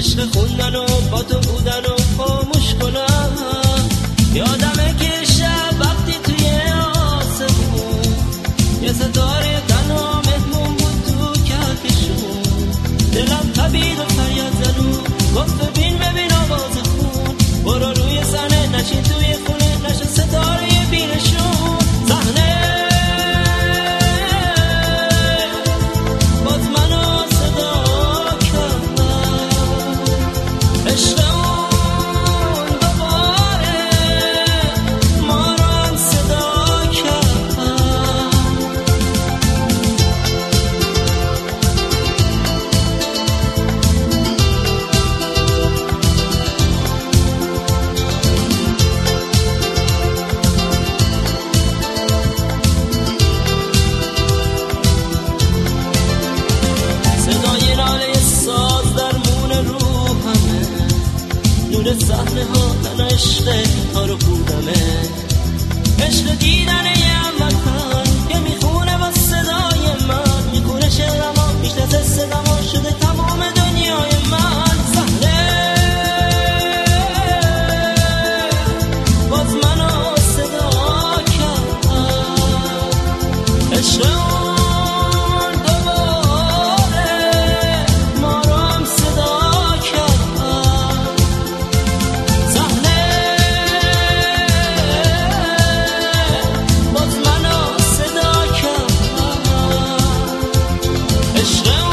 عشق خوندن و با تو بودن و خاموش کنم. یادمه که شب وقتی توی آسمون یه ستاره تنها مهمون بود تو کهکشون. دلم تبید و فریاد زدو گفت ببین آواز خون. برو روی صحنه نشین توی خونه نشین ستاره بینشون. صحنه باز منو صدا کرد. عشق اون دوباره ما رو هم صدا کرد. صدای ناله ساز در مون روحمه. نور صحنه ها من عشق ها رو بودمه. عشق دیدن یه هموطن که میخونه با صدای من. میخونه شعرما میشناسه صداما شده تمام دنیای من. صحنه باز منو صدا کرد. عشق اون دوباره ما رو هم صدا کرد. صحنه باز منو صدا کرد. عشق